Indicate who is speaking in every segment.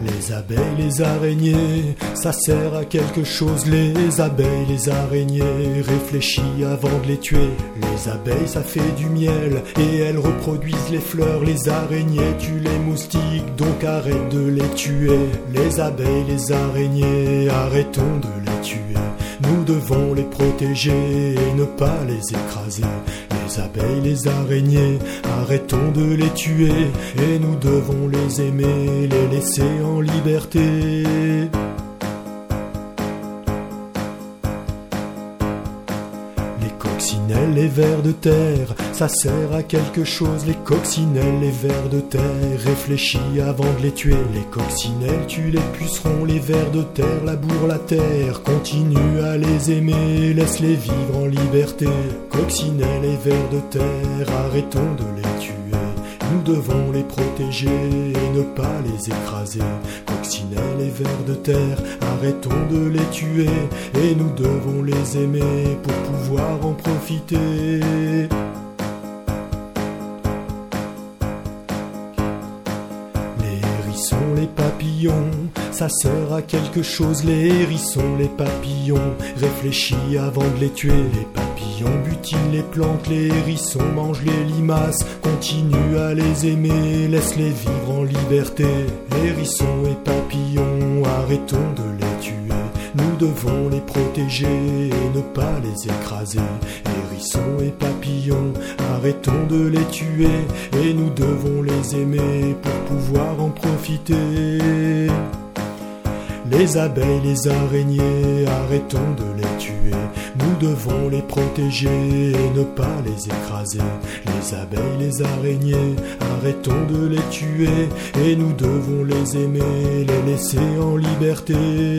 Speaker 1: Les abeilles, les araignées, ça sert à quelque chose. Les abeilles, les araignées, réfléchis avant de les tuer. Les abeilles, ça fait du miel et elles reproduisent les fleurs. Les araignées tuent les moustiques, donc arrête de les tuer. Les abeilles, les araignées, arrêtons de les tuer. Nous devons les protéger et ne pas les écraser. Les abeilles, les araignées, arrêtons de les tuer et nous devons les aimer, les laisser en liberté. Les coccinelles, les vers de terre, ça sert à quelque chose. Les coccinelles, les vers de terre, réfléchis avant de les tuer. Les coccinelles tuent les pucerons, les vers de terre labourent la terre. Continue à les aimer, laisse-les vivre en liberté. Coccinelles et vers de terre, arrêtons de les tuer. Nous devons les protéger et ne pas les écraser. Coccinelles et vers de terre, arrêtons de les tuer et nous devons les aimer pour pouvoir en profiter. Les hérissons, les papillons, ça sert à quelque chose. Les hérissons, les papillons, réfléchis avant de les tuer. Les papillons butinent les plantes, les hérissons mangent les limaces. Continue à les aimer, laisse-les vivre en liberté. Hérissons et papillons, arrêtons de les tuer. Nous devons les protéger et ne pas les écraser. Hérissons et papillons, arrêtons de les tuer et nous devons les aimer pour pouvoir en profiter. Les abeilles, les araignées, arrêtons de les tuer. Nous devons les protéger et ne pas les écraser. Les abeilles, les araignées, arrêtons de les tuer et nous devons les aimer, les laisser en liberté.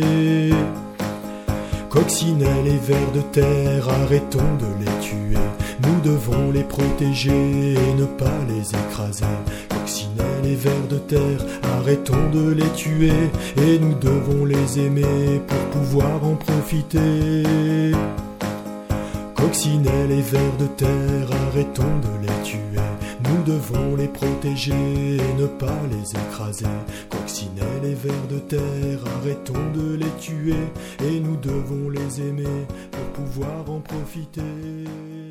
Speaker 1: Coccinelles et vers de terre, arrêtons de les tuer. Nous devons les protéger et ne pas les écraser. Coccinelles et vers de terre, arrêtons de les tuer et nous devons les aimer pour pouvoir en profiter. Coccinelles et vers de terre, arrêtons de les tuer. Nous devons les protéger et ne pas les écraser. Coccinelles et vers de terre, arrêtons de les tuer et nous devons les aimer pour pouvoir en profiter.